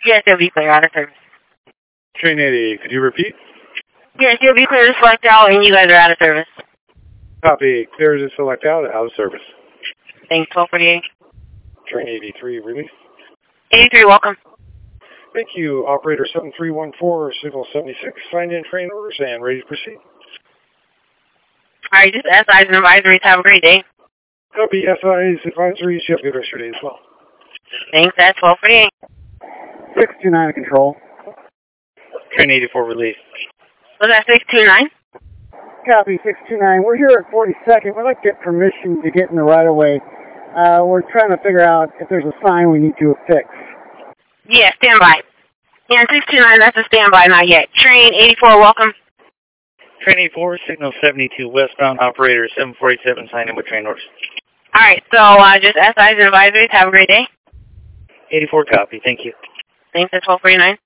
Yes, you'll be clear out of service. Train 80, could you repeat? Yes, you'll be clear to select out, and you guys are out of service. Copy. Clear to select out of service. Thanks, 1248. Train 83, release. 83, welcome. Thank you. Operator 7314, signal 76, signed in train orders and ready to proceed. All right, just SIs and advisories. Have a great day. Copy. SIs, advisories. You have a good rest of your day as well. Thanks, that's 1248. 629 control. Train 84, release. Was that 629? Copy, 629. We're here at 42nd. We'd like to get permission to get in the right-of-way. We're trying to figure out if there's a sign we need to affix. Yeah, standby. Yeah, 629, that's a standby, not yet. Train 84, welcome. Train 84, signal 72, westbound, operator 747, signed in with train orders. All right, so just SIs and advisories. Have a great day. 84, copy. Thank you. Thanks, that's 1249.